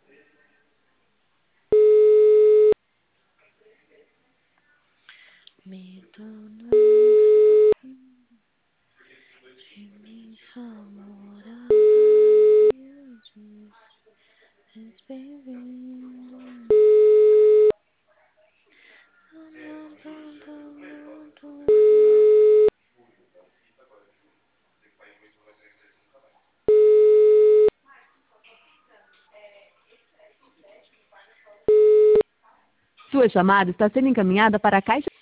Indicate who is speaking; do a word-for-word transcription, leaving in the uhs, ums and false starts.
Speaker 1: Me tornando de mis amores, és bem-vindo.
Speaker 2: Sua chamada está sendo encaminhada para a caixa